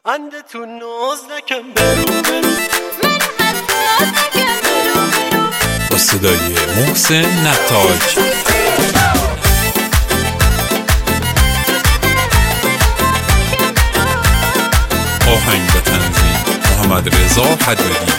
انده تو ناز نکن برو برو، من حساس نکن برو برو. با صدای محسن نتاج. آهنگ و تنظیم محمد رضا حدادی.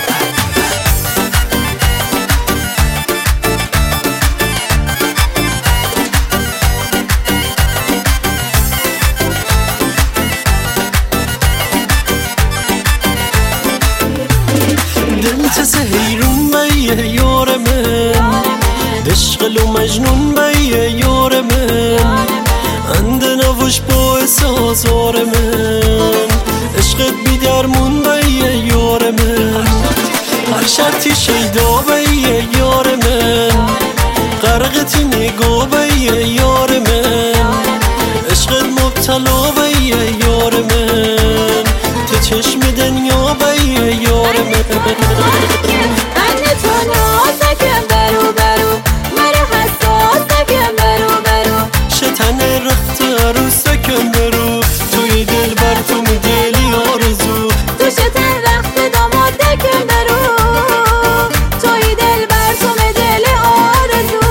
دلت حیرون بیه یار من، عشقل و مجنون بیه یار من، انده نوش با احساسار من، عشقت بی درمون بیه یار من، هر شرطی شیدا بیه یار من، غرقتی نگاه بیه یار من، عشقت مبتلا بیه یار من، ته چشم دنیا بیه یار من. انده تو ناز نکن برو برو، من حساس نکن برو برو. شتن رخت عروس نکن برو، توی دل بر تو میدلی آرزو، تو شتن رخت داماد نکن برو، توی دل بر تو مدل آرزو.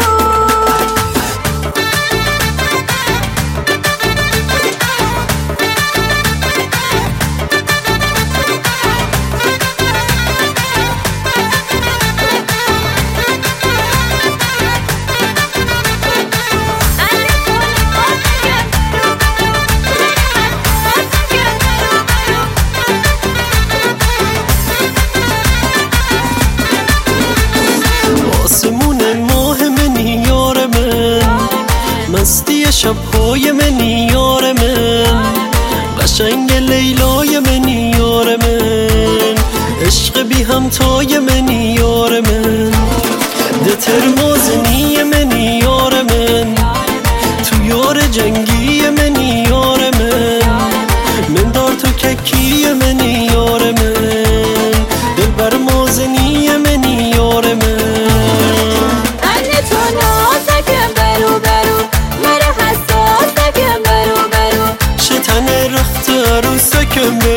آسمون ماه منی یار من، مستی شبهای منی یار من، قشنگ لیلای منی یار من، عشق بی همتای منی یار من، ده ترمازنی منی یار من، تو یار جنگی منی یار من، من دار تو ککی منی یار من، دل بر مازنی منی یار من. انده تو ناز نکن برو برو، من حساس نکن برو برو. شتن رخت عروس نکن برو.